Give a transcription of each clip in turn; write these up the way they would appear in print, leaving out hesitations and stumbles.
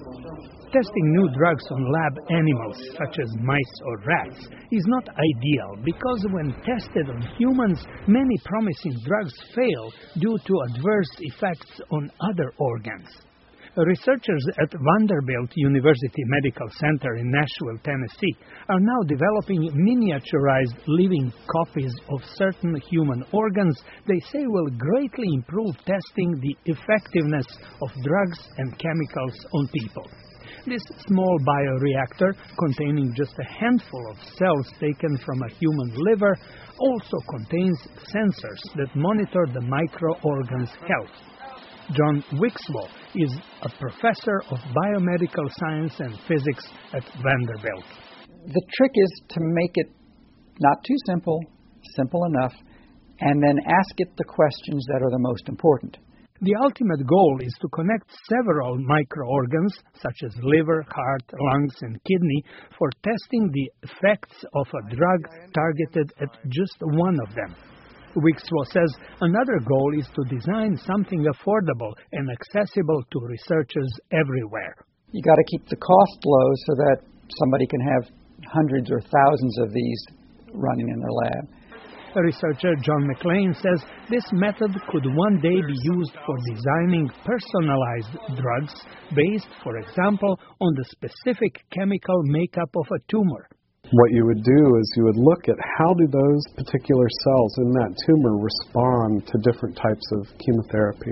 Testing new drugs on lab animals, such as mice or rats, is not ideal because when tested on humans, many promising drugs fail due to adverse effects on other organs. Researchers at Vanderbilt University Medical Center in Nashville, Tennessee, are now developing miniaturized living copies of certain human organs they say will greatly improve testing the effectiveness of drugs and chemicals on people. This small bioreactor, containing just a handful of cells taken from a human liver, also contains sensors that monitor the microorgan's health. John Wixlow is a professor of biomedical science and physics at Vanderbilt. The trick is to make it not too simple, simple enough, and then ask it the questions that are the most important. The ultimate goal is to connect several microorgans, such as liver, heart, lungs, and kidney, for testing the effects of a drug targeted at just one of them. Wixlow says another goal is to design something affordable and accessible to researchers everywhere. You got to keep the cost low so that somebody can have hundreds or thousands of these running in their lab. Researcher John McLean says this method could one day be used for designing personalized drugs based, for example, on the specific chemical makeup of a tumor. What you would do is you would look at how do those particular cells in that tumor respond to different types of chemotherapy,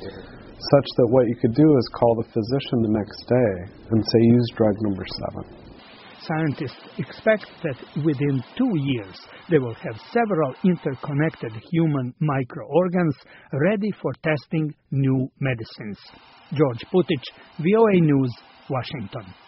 such that what you could do is call the physician the next day and say, use drug number 7. Scientists expect that within 2 years they will have several interconnected human microorgans ready for testing new medicines. George Putich, VOA News, Washington.